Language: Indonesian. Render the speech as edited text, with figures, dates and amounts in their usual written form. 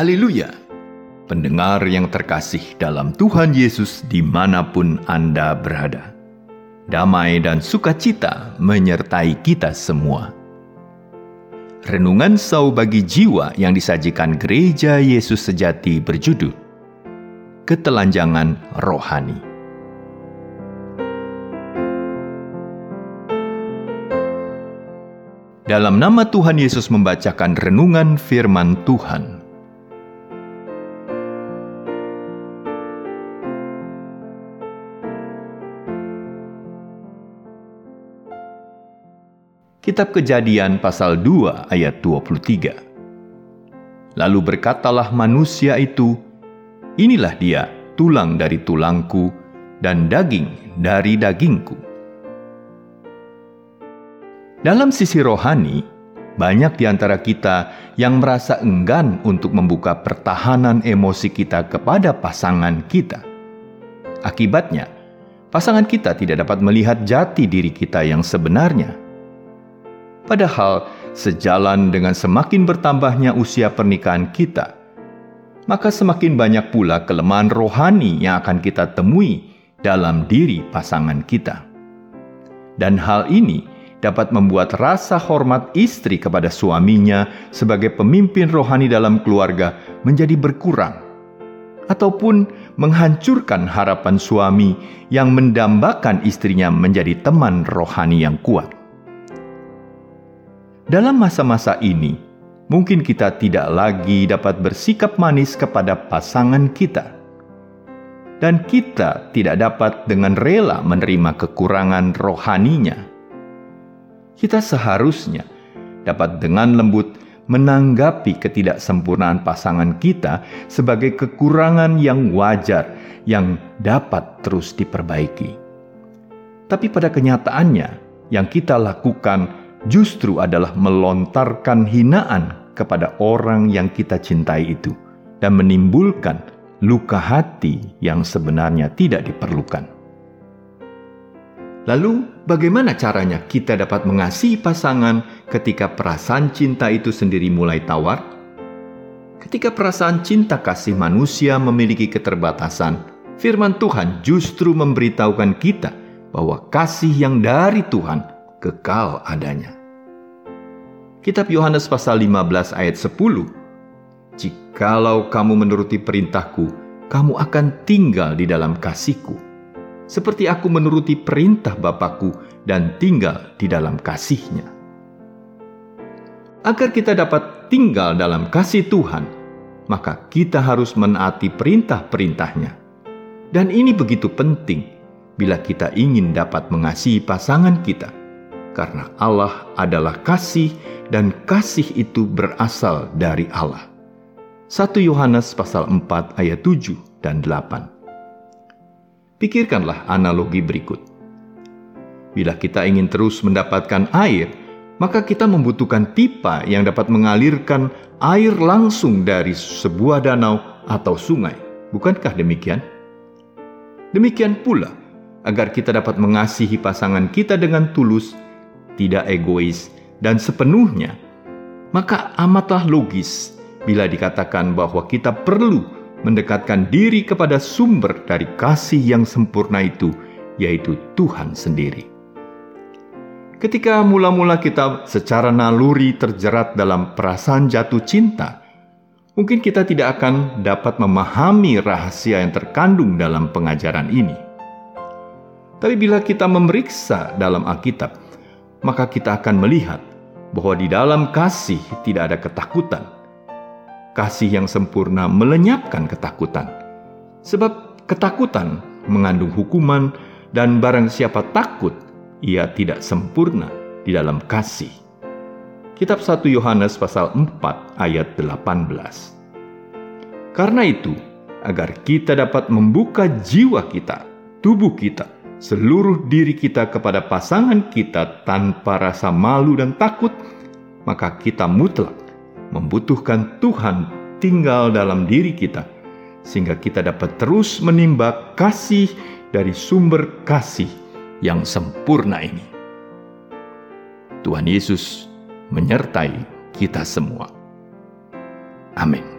Haleluya! Pendengar yang terkasih dalam Tuhan Yesus dimanapun Anda berada. Damai dan sukacita menyertai kita semua. Renungan Sau bagi Jiwa yang disajikan Gereja Yesus Sejati berjudul Ketelanjangan Rohani. Dalam nama Tuhan Yesus membacakan renungan firman Tuhan. Kitab Kejadian pasal 2 ayat 23. Lalu berkatalah manusia itu, "Inilah dia, tulang dari tulangku dan daging dari dagingku." Dalam sisi rohani, banyak di antara kita yang merasa enggan untuk membuka pertahanan emosi kita kepada pasangan kita. Akibatnya, pasangan kita tidak dapat melihat jati diri kita yang sebenarnya. Padahal, sejalan dengan semakin bertambahnya usia pernikahan kita, maka semakin banyak pula kelemahan rohani yang akan kita temui dalam diri pasangan kita. Dan hal ini dapat membuat rasa hormat istri kepada suaminya sebagai pemimpin rohani dalam keluarga menjadi berkurang, ataupun menghancurkan harapan suami yang mendambakan istrinya menjadi teman rohani yang kuat. Dalam masa-masa ini, mungkin kita tidak lagi dapat bersikap manis kepada pasangan kita. Dan kita tidak dapat dengan rela menerima kekurangan rohaninya. Kita seharusnya dapat dengan lembut menanggapi ketidaksempurnaan pasangan kita sebagai kekurangan yang wajar yang dapat terus diperbaiki. Tapi pada kenyataannya, yang kita lakukan justru adalah melontarkan hinaan kepada orang yang kita cintai itu dan menimbulkan luka hati yang sebenarnya tidak diperlukan. Lalu, bagaimana caranya kita dapat mengasihi pasangan ketika perasaan cinta itu sendiri mulai tawar? Ketika perasaan cinta kasih manusia memiliki keterbatasan, firman Tuhan justru memberitahukan kita bahwa kasih yang dari Tuhan kekal adanya. Kitab Yohanes pasal 15 ayat 10. "Jikalau kamu menuruti perintahku, kamu akan tinggal di dalam kasihku, seperti aku menuruti perintah Bapakku dan tinggal di dalam kasihnya." Agar kita dapat tinggal dalam kasih Tuhan, maka kita harus menaati perintah-perintahnya. Dan ini begitu penting bila kita ingin dapat mengasihi pasangan kita, karena Allah adalah kasih dan kasih itu berasal dari Allah. 1 Yohanes pasal 4 ayat 7 dan 8. Pikirkanlah analogi berikut. Bila kita ingin terus mendapatkan air, maka kita membutuhkan pipa yang dapat mengalirkan air langsung dari sebuah danau atau sungai. Bukankah demikian? Demikian pula, agar kita dapat mengasihi pasangan kita dengan tulus, tidak egois, dan sepenuhnya, maka amatlah logis bila dikatakan bahwa kita perlu mendekatkan diri kepada sumber dari kasih yang sempurna itu, yaitu Tuhan sendiri. Ketika mula-mula kita secara naluri terjerat dalam perasaan jatuh cinta, mungkin kita tidak akan dapat memahami rahasia yang terkandung dalam pengajaran ini. Tapi bila kita memeriksa dalam Alkitab, maka kita akan melihat bahwa di dalam kasih tidak ada ketakutan. Kasih yang sempurna melenyapkan ketakutan. Sebab ketakutan mengandung hukuman, dan barang siapa takut, ia tidak sempurna di dalam kasih. Kitab 1 Yohanes pasal 4 ayat 18. Karena itu, agar kita dapat membuka jiwa kita, tubuh kita, seluruh diri kita kepada pasangan kita tanpa rasa malu dan takut, maka kita mutlak membutuhkan Tuhan tinggal dalam diri kita, sehingga kita dapat terus menimba kasih dari sumber kasih yang sempurna ini. Tuhan Yesus menyertai kita semua. Amin.